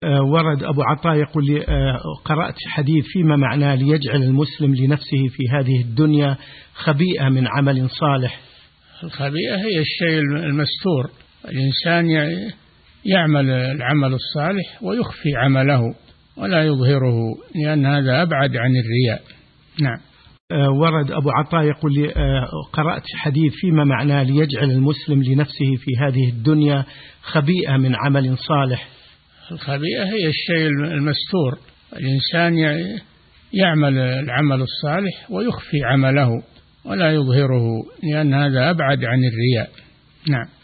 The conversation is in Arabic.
ورد أبو عطاء يقول لي قرأت حديث فيما معناه ليجعل المسلم لنفسه في هذه الدنيا خبيئة من عمل صالح. الخبيئة هي الشيء المستور، الإنسان يعمل العمل الصالح ويخفي عمله ولا يظهره، لأن هذا أبعد عن الرياء. نعم. ورد أبو عطاء يقول لي قرأت حديث فيما معناه ليجعل المسلم لنفسه في هذه الدنيا خبيئة من عمل صالح. الخبيئة هي الشيء المستور، الإنسان يعمل العمل الصالح ويخفي عمله ولا يظهره، لأن هذا أبعد عن الرياء. نعم.